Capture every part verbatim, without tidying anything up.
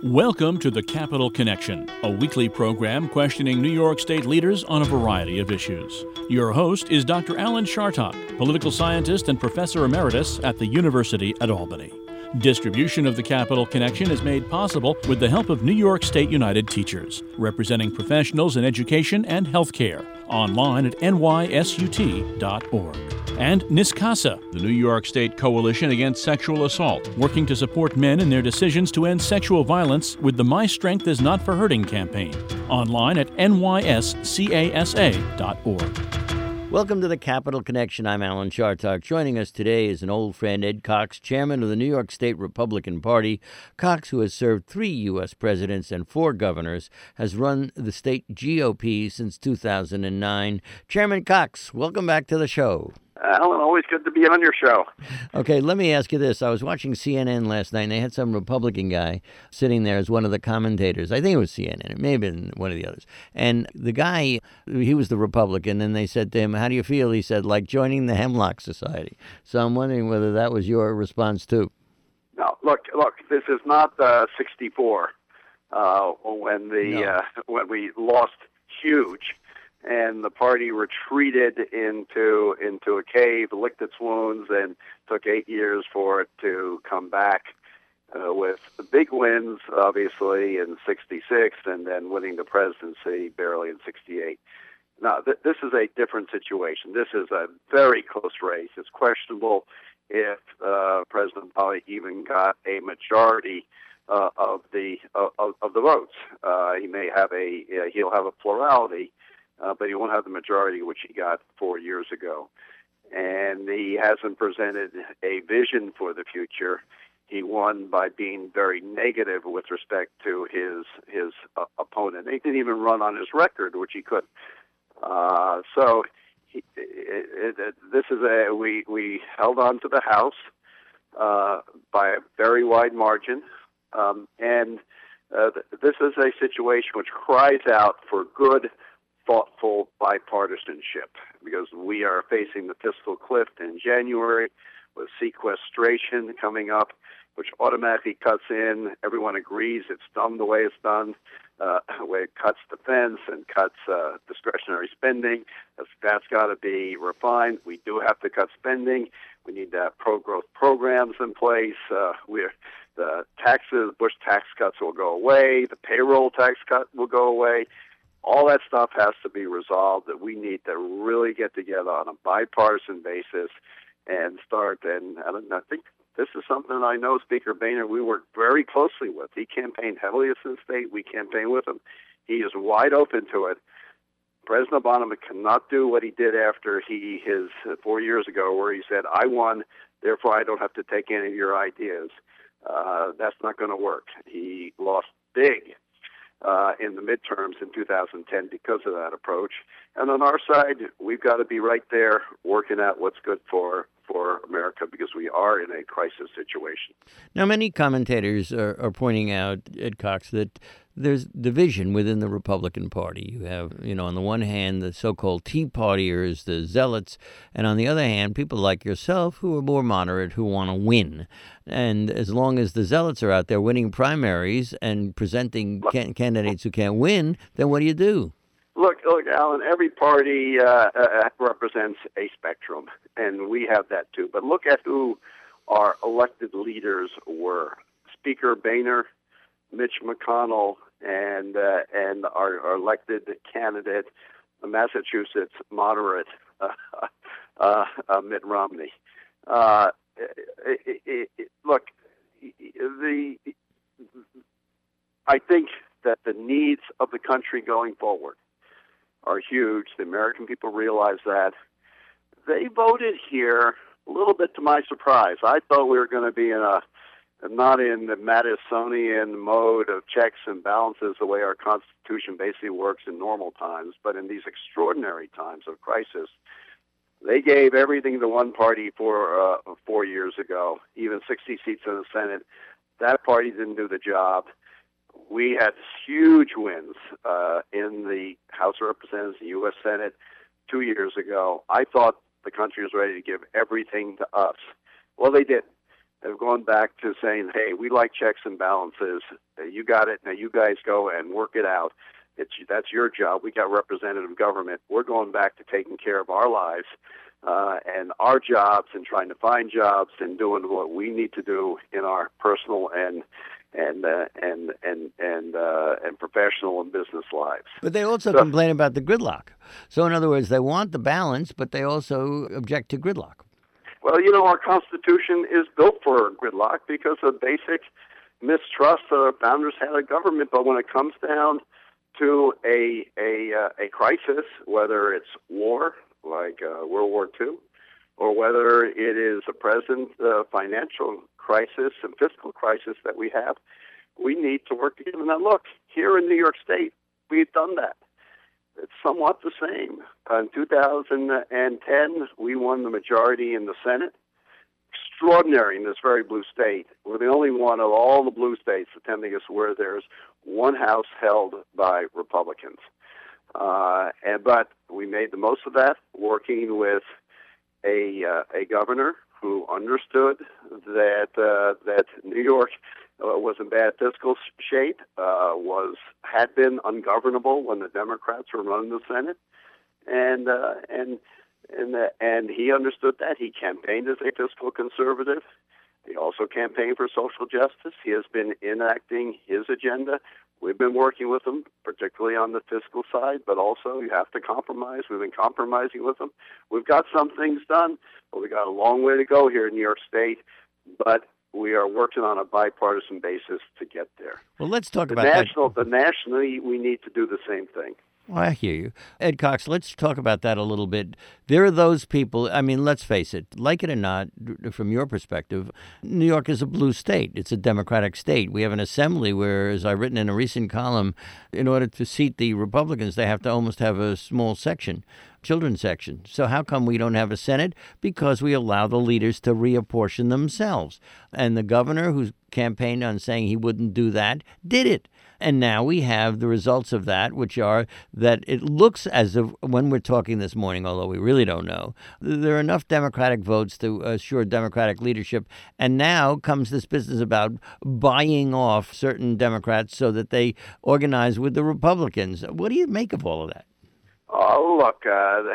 Welcome to the Capital Connection, a weekly program questioning New York State leaders on a variety of issues. Your host is Doctor Alan Chartock, political scientist and professor emeritus at the University at Albany. Distribution of the Capital Connection is made possible with the help of New York State United Teachers, representing professionals in education and healthcare, online at N Y S U T dot org. And NYSCASA, the New York State Coalition Against Sexual Assault, working to support men in their decisions to end sexual violence with the My Strength Is Not for Hurting campaign, online at N Y S C A S A dot org. Welcome to the Capital Connection. I'm Alan Chartock. Joining us today is an old friend, Ed Cox, chairman of the New York State Republican Party. Cox, who has served three U S presidents and four governors, has run the state G O P since two thousand nine. Chairman Cox, welcome back to the show. Alan, always good to be on your show. Okay, let me ask you this. I was watching C N N last night, and they had some Republican guy sitting there as one of the commentators. I think it was C N N. It may have been one of the others. And the guy, he was the Republican, and they said to him, how do you feel? He said, like joining the Hemlock Society. So I'm wondering whether that was your response, too. No, look, look, this is not uh, sixty-four uh, when, the, No. uh, when we lost huge. And the party retreated into into a cave, licked its wounds, and took eight years for it to come back uh, with the big wins, obviously, in sixty-six, and then winning the presidency barely in sixty-eight. Now, th- this is a different situation. This is a very close race. It's questionable if uh, President Obama even got a majority uh, of the of, of the votes. Uh, he may have a uh, he'll have a plurality. Uh, but he won't have the majority which he got four years ago. And he hasn't presented a vision for the future. He won by being very negative with respect to his his uh, opponent. He didn't even run on his record, which he could. Uh, so he, it, it, this is a we we held on to the House uh, by a very wide margin, um, and uh, this is a situation which cries out for good, thoughtful bipartisanship, because we are facing the fiscal cliff in January with sequestration coming up, which automatically cuts in. Everyone agrees it's done the way it's done, uh, where it cuts defense and cuts uh, discretionary spending. That's, that's got to be refined. We do have to cut spending. We need to have pro-growth programs in place. Uh, we're the taxes, Bush tax cuts will go away. The payroll tax cut will go away. All that stuff has to be resolved, that we need to really get together on a bipartisan basis and start. And, and I think this is something I know Speaker Boehner, we work very closely with. He campaigned heavily at Sin State. We campaigned with him. He is wide open to it. President Obama cannot do what he did after he his uh, four years ago, where he said, I won, therefore I don't have to take any of your ideas. Uh, that's not going to work. He lost big Uh, in the midterms in two thousand ten because of that approach. And on our side, we've got to be right there working out what's good for, for America, because we are in a crisis situation. Now, many commentators are, are pointing out, Ed Cox, that there's division within the Republican Party. You have, you know, on the one hand, the so-called Tea Partiers, the zealots, and on the other hand, people like yourself who are more moderate, who want to win. And as long as the zealots are out there winning primaries and presenting can- candidates who can't win, then what do you do? Look, look, Alan, every party uh, uh, represents a spectrum, and we have that too. But look at who our elected leaders were. Speaker Boehner, Mitch McConnell, and uh, and our, our elected candidate, the Massachusetts moderate, uh, uh, uh, Mitt Romney. Uh, it, it, it, look, the I think that the needs of the country going forward are huge. The American people realize that. They voted here a little bit to my surprise. I thought we were going to be in a not in the Madisonian mode of checks and balances the way our Constitution basically works in normal times, but in these extraordinary times of crisis, they gave everything to one party for uh, four years ago, even sixty seats in the Senate. That party didn't do the job. We had huge wins uh, in the House of Representatives, the U S Senate, two years ago. I thought the country was ready to give everything to us. Well, they did. have gone back to saying, hey, we like checks and balances. You got it. Now you guys go and work it out. It's, that's your job. We got representative government. We're going back to taking care of our lives uh, and our jobs and trying to find jobs and doing what we need to do in our personal and and uh, and and and uh, and professional and business lives. But they also so, complain about the gridlock. So in other words, they want the balance, but they also object to gridlock. Well, you know, our Constitution is built for gridlock because of basic mistrust that our founders had of government. But when it comes down to a a uh, a crisis, whether it's war like uh, World War Two, or whether it is a present uh, financial crisis and fiscal crisis that we have, we need to work together. Now, look, here in New York State, we've done that. It's somewhat the same. Uh, in two thousand ten, we won the majority in the Senate. Extraordinary in this very blue state. We're the only one of all the blue states attending us where there's one house held by Republicans. Uh, and but we made the most of that, working with a uh, a governor who understood that uh, that New York uh, was in bad fiscal shape, uh, was had been ungovernable when the Democrats were running the Senate, and uh, and and uh, and he understood that. He campaigned as a fiscal conservative. He also campaigned for social justice. He has been enacting his agenda. We've been working with him, particularly on the fiscal side, but also you have to compromise. We've been compromising with him. We've got some things done, but we got a long way to go here in New York State. But we are working on a bipartisan basis to get there. Well, let's talk the about national, that. The nationally, we need to do the same thing. Well, I hear you. Ed Cox, let's talk about that a little bit. There are those people, I mean, let's face it, like it or not, from your perspective, New York is a blue state. It's a Democratic state. We have an assembly where, as I've written in a recent column, in order to seat the Republicans, they have to almost have a small section, children's section. So how come we don't have a Senate? Because we allow the leaders to reapportion themselves. And the governor, who campaigned on saying he wouldn't do that, did it. And now we have the results of that, which are that it looks as if, when we're talking this morning, although we really don't know, there are enough Democratic votes to assure Democratic leadership. And now comes this business about buying off certain Democrats so that they organize with the Republicans. What do you make of all of that? Oh, look, uh,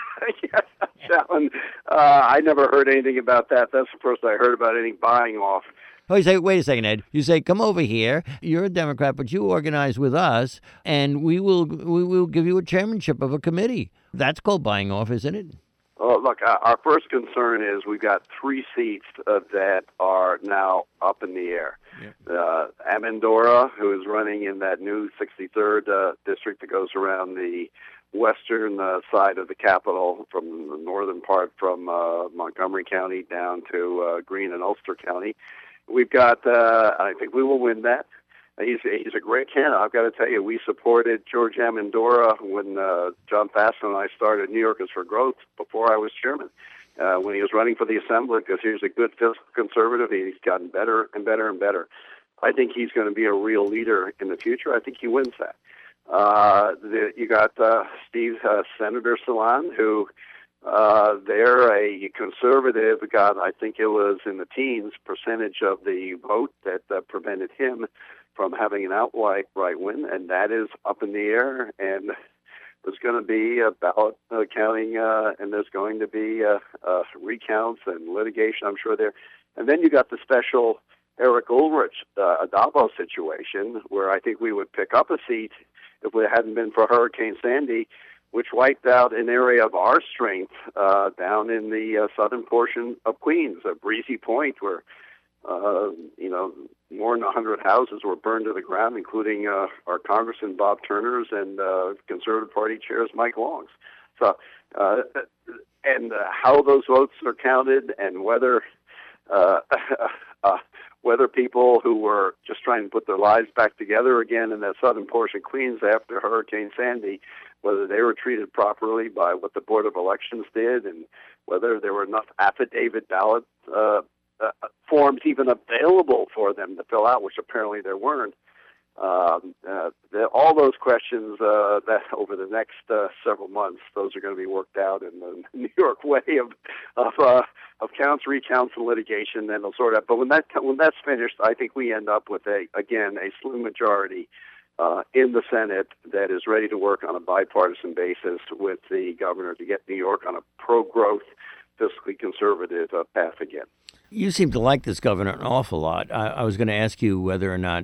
yeah, Alan, uh, I never heard anything about that. That's the first I heard about any buying off. Oh, you say, wait a second, Ed. You say, come over here. You're a Democrat, but you organize with us, and we will we will give you a chairmanship of a committee. That's called buying off, isn't it? Oh, look, our first concern is we've got three seats uh, that are now up in the air. Yeah. Uh, Amendora, who is running in that new sixty-third uh, district that goes around the western uh, side of the Capitol, from the northern part from uh, Montgomery County down to uh, Greene and Ulster County. We've got, uh, I think we will win that. He's, he's a great candidate. I've got to tell you, we supported George Amendora when uh, John Fasson and I started New Yorkers for Growth before I was chairman, uh, when he was running for the Assembly, because he was a good fiscal conservative. He's gotten better and better and better. I think he's going to be a real leader in the future. I think he wins that. Uh, the, you got uh, Steve, uh, Senator Salon, who uh, they're a conservative, got, I think it was in the teens percentage of the vote that uh, prevented him from having an outright right win, and that is up in the air. And there's going to be a ballot uh, counting, uh, and there's going to be uh, uh, recounts and litigation, I'm sure there. And then you got the special Eric Ulrich uh, Adabo situation, where I think we would pick up a seat if it hadn't been for Hurricane Sandy, which wiped out an area of our strength uh, down in the uh, southern portion of Queens, a Breezy Point, where uh, you know more than one hundred houses were burned to the ground, including uh, our Congressman Bob Turner's and uh, Conservative Party Chair's Mike Long's. So, uh, and uh, how those votes are counted, and whether uh, uh, whether people who were just trying to put their lives back together again in that southern portion of Queens after Hurricane Sandy, whether they were treated properly by what the Board of Elections did, and whether there were enough affidavit ballot uh, uh, forms even available for them to fill out, which apparently there weren't. Um, uh, the, all those questions uh, that over the next uh, several months, those are going to be worked out in the New York way of of, uh, of counts, recounts, and litigation. Then they'll sort out. But when that when that's finished, I think we end up with a again a slim majority uh, in the Senate that is ready to work on a bipartisan basis with the governor to get New York on a pro-growth, fiscally conservative uh, path again. You seem to like this governor an awful lot. I, I was going to ask you whether or not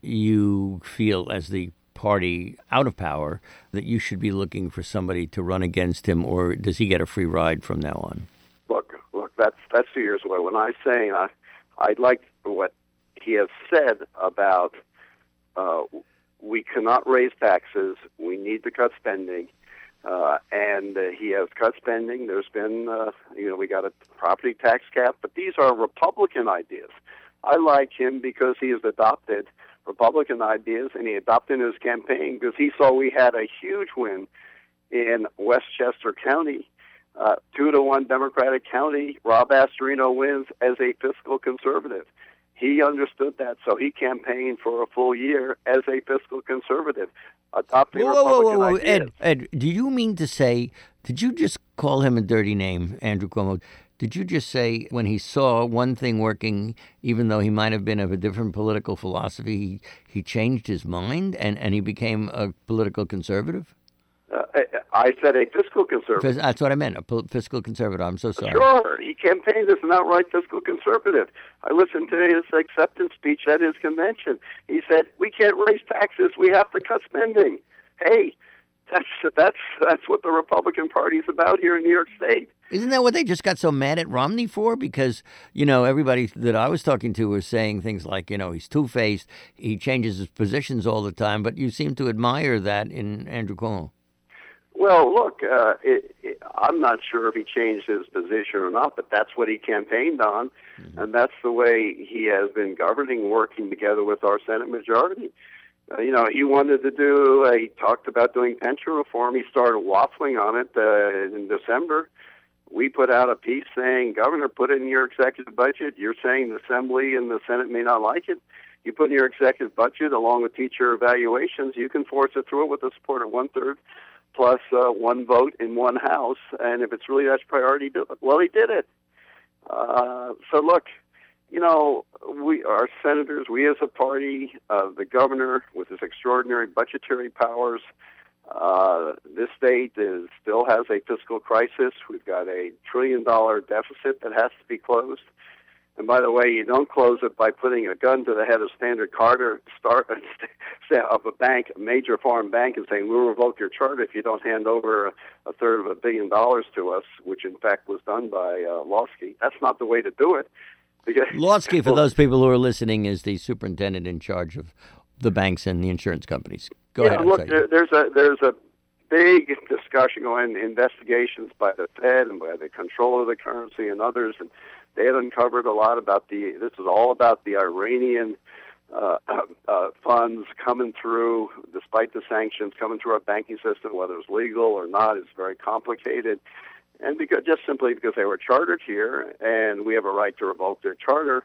you feel, as the party out of power, that you should be looking for somebody to run against him, or does he get a free ride from now on? Look, look, that's that's two years away. When I say I, I like what he has said about uh, we cannot raise taxes, we need to cut spending. Uh, and uh, he has cut spending. There's been, uh, you know, we got a property tax cap, but these are Republican ideas. I like him because he has adopted Republican ideas, and he adopted in his campaign because he saw we had a huge win in Westchester County, uh, two to one Democratic county. Rob Astorino wins as a fiscal conservative. He understood that, so he campaigned for a full year as a fiscal conservative. Adopting whoa, whoa, whoa, whoa, Republican Ed, Ed, do you mean to say, did you just call him a dirty name, Andrew Cuomo? Did you just say when he saw one thing working, even though he might have been of a different political philosophy, he, he changed his mind and, and he became a political conservative? Uh, I, I said a fiscal conservative. That's what I meant, a fiscal conservative. I'm so sorry. Sure. He campaigned as an outright fiscal conservative. I listened to his acceptance speech at his convention. He said, we can't raise taxes. We have to cut spending. Hey, that's that's that's what the Republican Party is about here in New York State. Isn't that what they just got so mad at Romney for? Because, you know, everybody that I was talking to was saying things like, you know, he's two-faced, he changes his positions all the time, but you seem to admire that in Andrew Cuomo. Well, look, uh, it, it, I'm not sure if he changed his position or not, but that's what he campaigned on, mm-hmm. and that's the way he has been governing, working together with our Senate majority. Uh, you know, he wanted to do, uh, he talked about doing pension reform. He started waffling on it uh, in December. We put out a piece saying, Governor, put it in your executive budget. You're saying the Assembly and the Senate may not like it. You put in your executive budget along with teacher evaluations. You can force it through it with the support of one-third plus uh, one vote in one house, and if it's really that's priority, do it. Well, he did it. Uh, so look, you know, we our senators, we as a party, uh, the governor with his extraordinary budgetary powers, uh, this state is still has a fiscal crisis. We've got a trillion dollar deficit that has to be closed. And by the way, you don't close it by putting a gun to the head of Standard Chartered start of a bank, a major foreign bank, and saying, we'll revoke your charter if you don't hand over a, a third of a billion dollars to us, which in fact was done by uh, Lawsky. That's not the way to do it. Because, Lawsky, for those people who are listening, is the superintendent in charge of the banks and the insurance companies. Go yeah, ahead. Look, there, there's a there's a big discussion going, investigations by the Fed and by the Comptroller of the Currency and others, and they had uncovered a lot about the, this is all about the Iranian uh, uh, funds coming through, despite the sanctions, coming through our banking system, whether it's legal or not, it's very complicated. And because just simply because they were chartered here and we have a right to revoke their charter,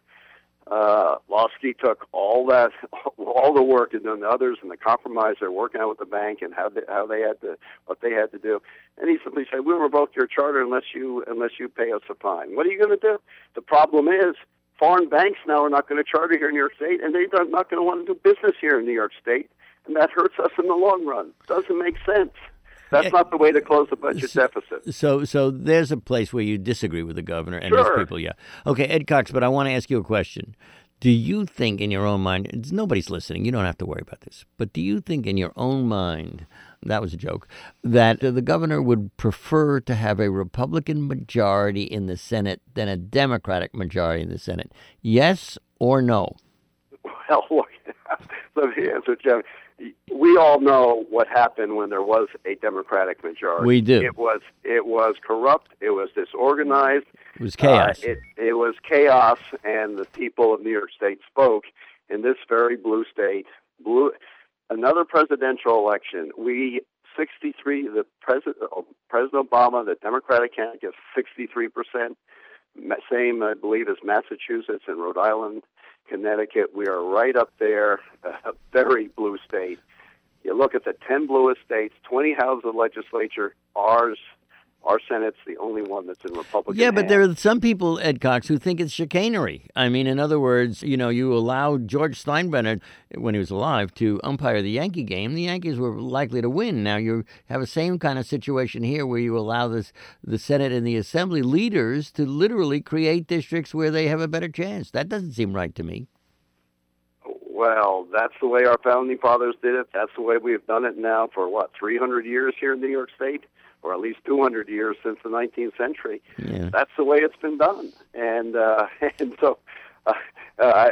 uh, Lawsky took all that, all the work and done the others and the compromise they're working out with the bank and how they, how they had to, what they had to do. And he simply said, we'll revoke your charter unless you, unless you pay us a fine. What are you going to do? The problem is foreign banks now are not going to charter here in New York State, and they're not going to want to do business here in New York State. And that hurts us in the long run. Doesn't make sense. That's yeah. not the way to close the budget so, deficit. So so there's a place where you disagree with the governor and sure. those people, yeah. Okay, Ed Cox, but I want to ask you a question. Do you think in your own mind, nobody's listening, you don't have to worry about this, but do you think in your own mind, that was a joke, that the governor would prefer to have a Republican majority in the Senate than a Democratic majority in the Senate? Yes or no? Well, look, let me answer, Jim. We all know what happened when there was a Democratic majority. We do. It was it was corrupt. It was disorganized. It was chaos. Uh, it, it was chaos, and the people of New York State spoke in this very blue state. Blue. Another presidential election. We sixty-three. The president, President Obama, the Democratic candidate, gets sixty-three percent. Same, I believe, as Massachusetts and Rhode Island. Connecticut. We are right up there, a very blue state. You look at the ten bluest states, twenty houses of legislature, ours, our Senate's the only one that's in Republican Yeah, but hands. there are some people, Ed Cox, who think it's chicanery. I mean, in other words, you know, you allowed George Steinbrenner, when he was alive, to umpire the Yankee game. The Yankees were likely to win. Now you have the same kind of situation here where you allow this, the Senate and the Assembly leaders to literally create districts where they have a better chance. That doesn't seem right to me. Well, that's the way our founding fathers did it. That's the way we've done it now for, what, three hundred years here in New York State? Or at least two hundred years since the nineteenth century. Yeah. That's the way it's been done. And uh, and so, uh, uh,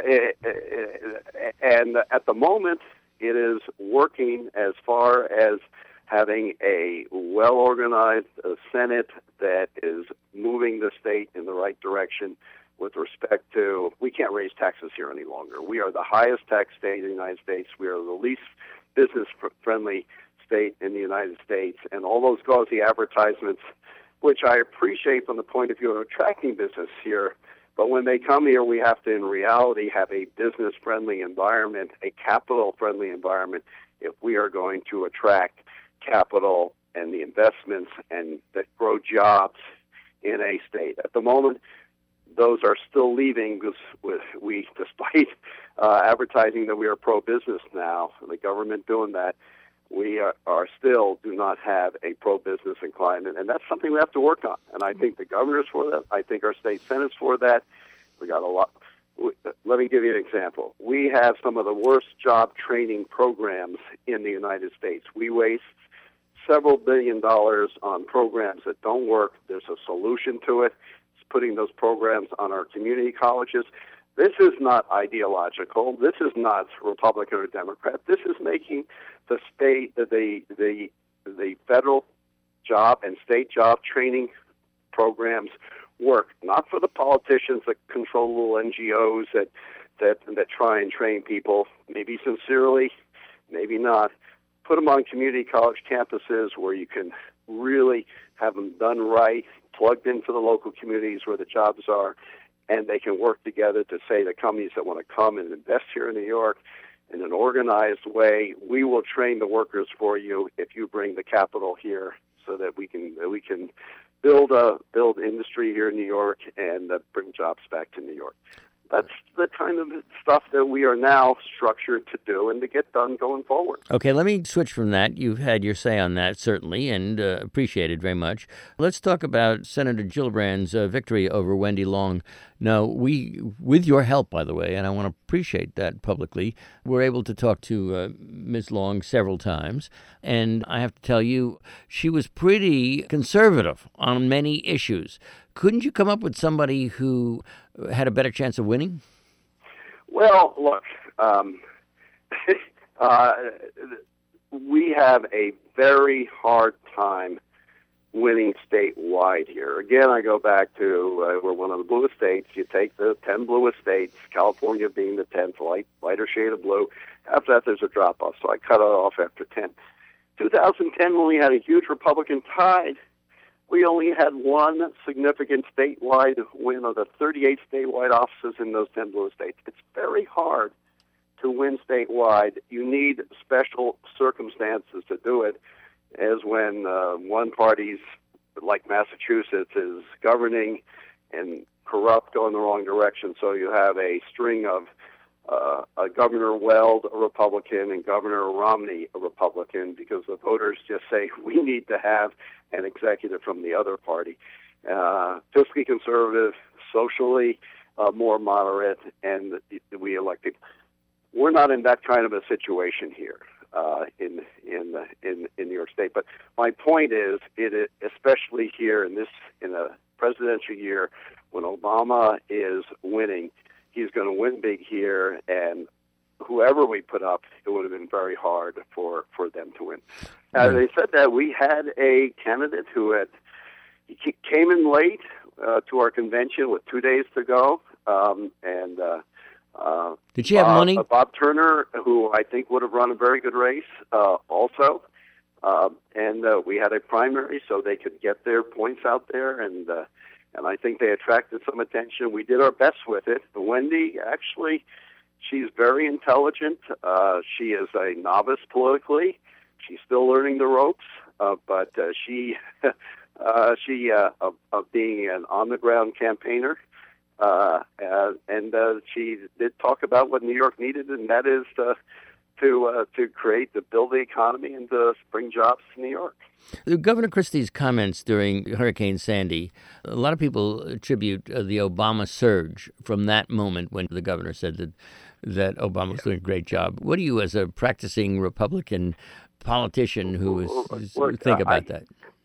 and at the moment, it is working as far as having a well-organized uh, Senate that is moving the state in the right direction with respect to, we can't raise taxes here any longer. We are the highest tax state in the United States. We are the least business-friendly state in the United States, and all those gauzy advertisements, which I appreciate from the point of view of attracting business here, but when they come here, we have to, in reality, have a business-friendly environment, a capital-friendly environment, if we are going to attract capital and the investments and that grow jobs in a state. At the moment, those are still leaving because we, despite uh, advertising that we are pro-business now, the government doing that, we are, are still do not have a pro-business climate, and that's something we have to work on. And I think the governor's for that. I think our state senate's for that. We got a lot. Let me give you an example. We have some of the worst job training programs in the United States. We waste several billion dollars on programs that don't work. There's a solution to it. It's putting those programs on our community colleges. This is not ideological. This is not Republican or Democrat. This is making the state, the the the federal job and state job training programs work. Not for the politicians that control little N G Os that that that try and train people. Maybe sincerely, maybe not. Put them on community college campuses where you can really have them done right, plugged into the local communities where the jobs are. And they can work together to say to companies that want to come and invest here in New York in an organized way, we will train the workers for you if you bring the capital here, so that we can that we can build a build industry here in New York and uh, bring jobs back to New York. That's the kind of stuff that we are now structured to do and to get done going forward. Okay, let me switch from that. You've had your say on that, certainly, and uh, appreciate it very much. Let's talk about Senator Gillibrand's uh, victory over Wendy Long. Now, we, with your help, by the way, and I want to appreciate that publicly, we're able to talk to uh, Miz Long several times, and I have to tell you, she was pretty conservative on many issues. Couldn't you come up with somebody who had a better chance of winning? Well, look, um, uh, we have a very hard time winning statewide here. Again, I go back to uh, we're one of the bluest states. You take the ten bluest states, California being the tenth, light, lighter shade of blue. After that, there's a drop-off, so I cut it off after ten. twenty ten, when we had a huge Republican tide, we only had one significant statewide win of the thirty-eight statewide offices in those ten blue states. It's very hard to win statewide. You need special circumstances to do it, as when uh, one party's, like Massachusetts, is governing and corrupt, going the wrong direction. So you have a string of uh, a Governor Weld, a Republican, and Governor Romney, a Republican, because the voters just say, we need to have an executive from the other party. Uh, fiscally conservative, socially uh, more moderate, and we elected. We're not in that kind of a situation here uh, in in in in New York State. But my point is, it especially here in this in a presidential year when Obama is winning, he's going to win big here, and whoever we put up, it would have been very hard for, for them to win. As they said that, we had a candidate who had he came in late uh, to our convention with two days to go, um, and uh, uh, did she have Bob, money? Uh, Bob Turner, who I think would have run a very good race, uh, also, uh, and uh, we had a primary so they could get their points out there, and uh, and I think they attracted some attention. We did our best with it. Wendy, actually, she's very intelligent. Uh, she is a novice politically. She's still learning the ropes, uh, but uh, she, uh, she uh, of, of being an on-the-ground campaigner, uh, uh, and uh, she did talk about what New York needed, and that is uh, to uh, to create, to build the economy and to bring jobs to New York. Governor Christie's comments during Hurricane Sandy, a lot of people attribute uh, the Obama surge from that moment when the governor said that that Obama was doing a great job. What do you, as a practicing Republican politician who is, Look, think about I, that?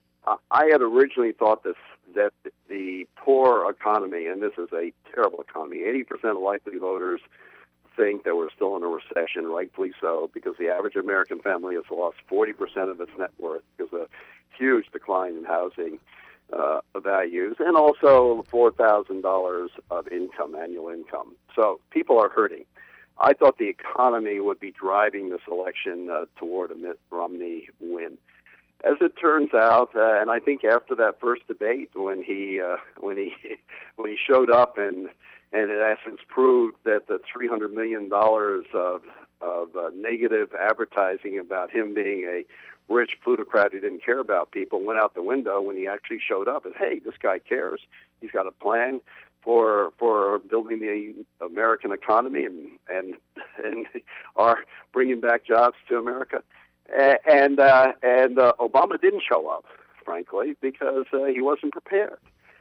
I had originally thought this that the poor economy, and this is a terrible economy, eighty percent of likely voters think that we're still in a recession, rightfully so, because the average American family has lost forty percent of its net worth because of a huge decline in housing uh, values, and also four thousand dollars of income, annual income. So people are hurting. I thought the economy would be driving this election uh, toward a Mitt Romney win. As it turns out, uh, and I think after that first debate, when he uh, when he when he showed up and and in essence proved that the three hundred million dollars of of uh, negative advertising about him being a rich plutocrat who didn't care about people went out the window when he actually showed up. And hey, this guy cares. He's got a plan for for building the American economy and and and are bringing back jobs to America. And uh, and uh, Obama didn't show up, frankly, because uh, he wasn't prepared.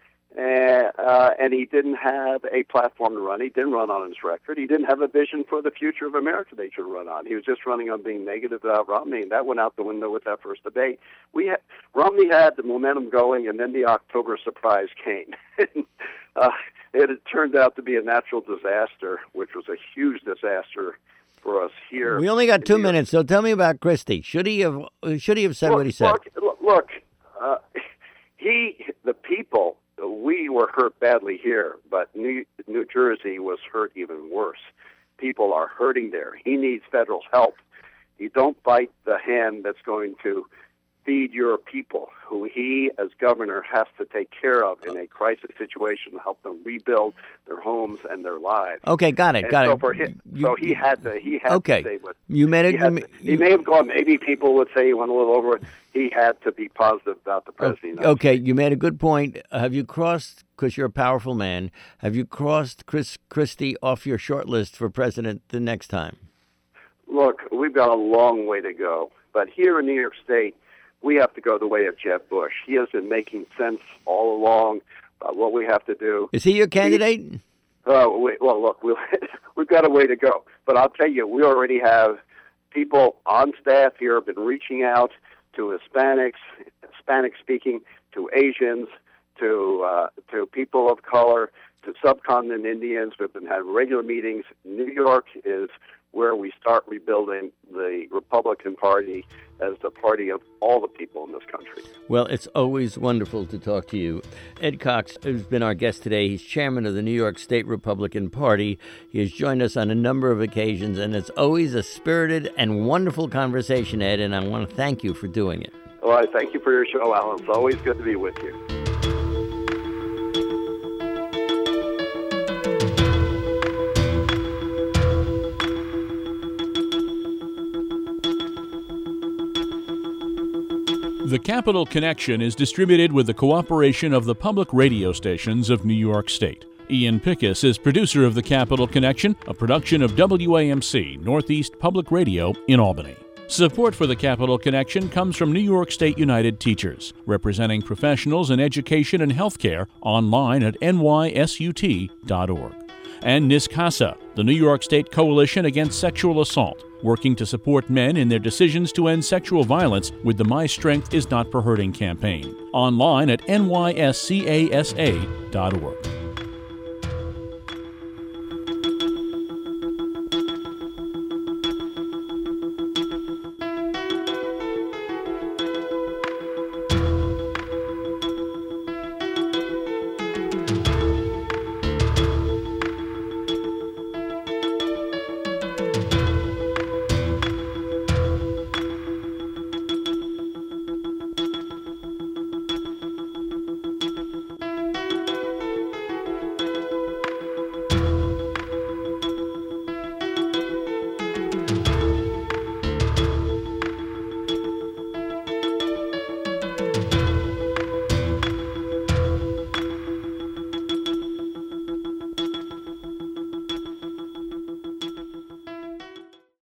Uh, uh, and he didn't have a platform to run. He didn't run on his record. He didn't have a vision for the future of America they should run on. He was just running on being negative about Romney, and that went out the window with that first debate. We had, Romney had the momentum going, and then the October surprise came. uh, it had turned out to be a natural disaster, which was a huge disaster for us here. We only got two minutes, so tell me about Christie. Should he have should he have said look, what he said? Look, look uh, he, the people, we were hurt badly here, but New, New Jersey was hurt even worse. People are hurting there. He needs federal help. You don't bite the hand that's going to feed your people, who he, as governor, has to take care of in a crisis situation to help them rebuild their homes and their lives. Okay, got it, and got so it. For him, you, so he had to. He had okay. to say what you made it. He, had you, to, he may have gone. Maybe people would say he went a little over it. He had to be positive about the president. Okay, you made a good point. Have you crossed, because you're a powerful man, have you crossed Chris Christie off your short list for president the next time? Look, we've got a long way to go. But here in New York State, we have to go the way of Jeb Bush. He has been making sense all along about what we have to do. Is he your candidate? We, uh, we, well, look, we'll, we've got a way to go. But I'll tell you, we already have people on staff here have been reaching out to Hispanics, Hispanic-speaking, to Asians, to uh, to people of color, to subcontinent Indians. We've been having regular meetings. New York is where we start rebuilding the Republican Party as the party of all the people in this country. Well, it's always wonderful to talk to you. Ed Cox has been our guest today. He's chairman of the New York State Republican Party. He has joined us on a number of occasions, and it's always a spirited and wonderful conversation, Ed, and I want to thank you for doing it. Well, I thank you for your show, Alan. It's always good to be with you. The Capital Connection is distributed with the cooperation of the public radio stations of New York State. Ian Pickus is producer of The Capital Connection, a production of W A M C, Northeast Public Radio in Albany. Support for The Capital Connection comes from New York State United Teachers, representing professionals in education and healthcare online at N Y S U T dot org. And NISCASA, the New York State Coalition Against Sexual Assault, working to support men in their decisions to end sexual violence with the My Strength Is Not for Hurting campaign. Online at N Y S C A S A dot org.